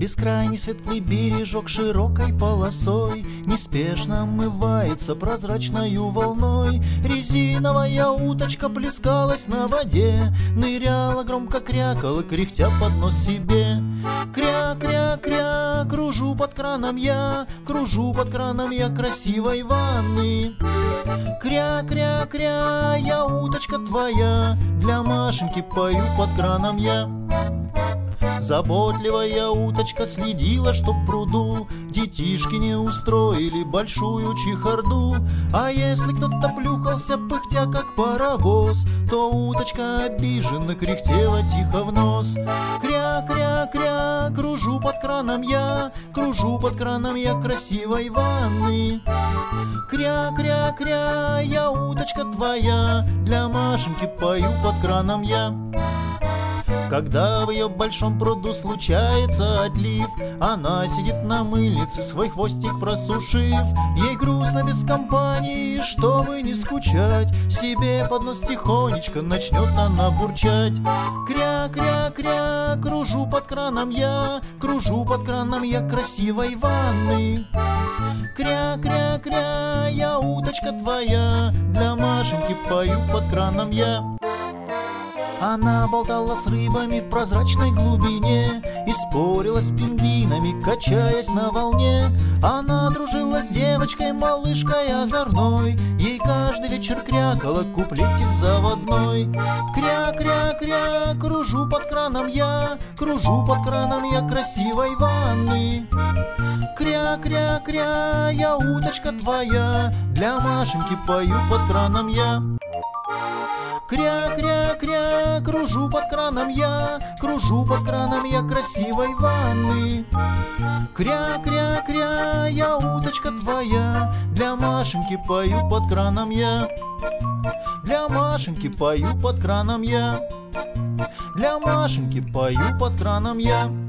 Бескрайний светлый бережок широкой полосой неспешно омывается прозрачною волной. Резиновая уточка плескалась на воде, ныряла, громко крякала, кряхтя под нос себе. Кря-кря-кря, кружу под краном я, кружу под краном я красивой ванны. Кря-кря-кря, я уточка твоя, для Машеньки пою под краном я. Заботливая уточка следила, чтоб в пруду детишки не устроили большую чехарду. А если кто-то плюхался, пыхтя как паровоз, то уточка обиженно кряхтела тихо в нос. Кря-кря-кря, кружу под краном я, кружу под краном я красивой ванны. Кря-кря-кря, я уточка твоя, для Машеньки пою под краном я. Когда в ее большом пруду случается отлив, она сидит на мыльнице, свой хвостик просушив. Ей грустно без компании, чтобы не скучать, себе под нос тихонечко начнет она бурчать. Кря-кря-кря, кружу под краном я, кружу под краном я красивой ванны. Кря-кря-кря, я уточка твоя, для Машеньки пою под краном я. Она болтала с рыбами в прозрачной глубине и спорила с пингвинами, качаясь на волне. Она дружила с девочкой, малышкой озорной, ей каждый вечер крякала куплетик заводной. Кря-кря-кря, кружу под краном я, кружу под краном я красивой ванны. Кря-кря-кря, я уточка твоя, для Машеньки пою под краном я. Кря-кря-кря, кружу под краном я, кружу под краном я красивой ванны. Кря-кря-кря, я уточка твоя, для Машеньки пою под краном я. Для Машеньки пою под краном я, для Машеньки пою под краном я.